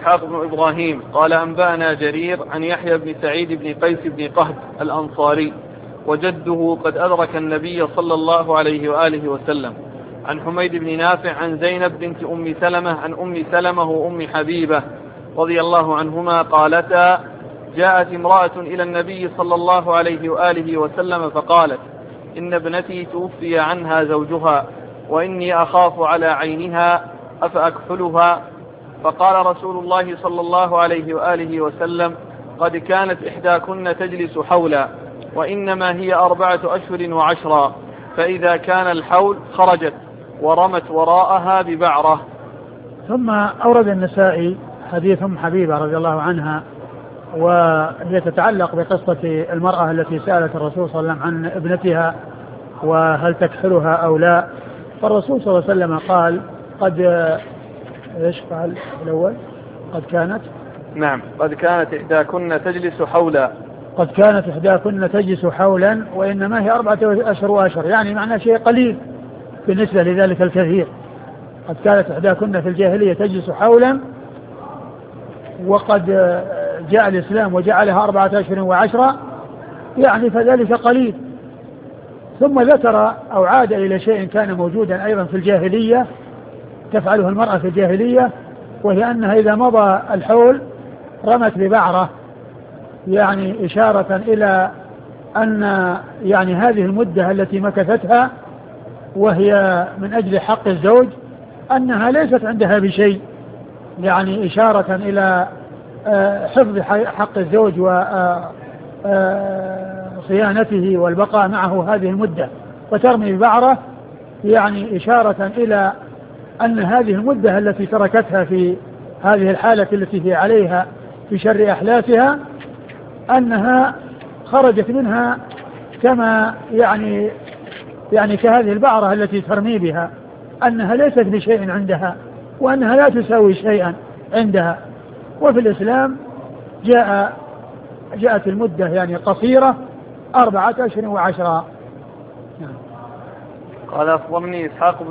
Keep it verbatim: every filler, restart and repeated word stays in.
إسحاق بن إبراهيم قال أنبأنا جرير عن يحيى بن سعيد بن قيس بن قهد الأنصاري وجده قد أدرك النبي صلى الله عليه وآله وسلم عن حميد بن نافع عن زينب بنت أم سلمة عن أم سلمة وأم حبيبة رضي الله عنهما قالتا جاءت امرأة إلى النبي صلى الله عليه وآله وسلم فقالت إن ابنتي توفي عنها زوجها وإني أخاف على عينها أفأكحلها؟ فقال رسول الله صلى الله عليه وآله وسلم قد كانت إحداكن تجلس حولا وإنما هي أربعة أشهر وعشرا، فإذا كان الحول خرجت ورمت وراءها ببعرة. ثم أورد النسائي حديث أم حبيبة رضي الله عنها، وهي تتعلق بقصة المرأة التي سألت الرسول صلى الله عليه وسلم عن ابنتها وهل تكحلها أو لا، فالرسول صلى الله عليه وسلم قال قد ايش قال الأول؟ قد كانت نعم قد كانت إحداكن تجلس حولا قد كانت إحداكن تجلس حولا وإنما هي أربعة أشهر وأشهر، يعني معنى شيء قليل بالنسبة لذلك الكثير. قد كانت إحداكن في الجاهلية تجلس حولا وقد جاء الإسلام وجعلها أربعة أشهر وعشرة، يعني فذلك قليل. ثم ذكر أو عاد إلى شيء كان موجودا أيضا في الجاهلية تفعله المرأة في الجاهلية، وهي أنها إذا مضى الحول رمت ببعرة، يعني إشارة إلى أن يعني هذه المدة التي مكثتها وهي من أجل حق الزوج أنها ليست عندها بشيء، يعني إشارة إلى حفظ حق الزوج وصيانته والبقاء معه هذه المدة، وترمي ببعرة يعني إشارة إلى أن هذه المدة التي تركتها في هذه الحالة التي هي عليها في شر أحلافها أنها خرجت منها كما يعني يعني كهذه البعرة التي ترمي بها، أنها ليست بشيء عندها وأنها لا تساوي شيئا عندها. وفي الإسلام جاء جاءت المدة يعني قصيرة أربعة أشهر وعشرة. قال أخبرني إسحاق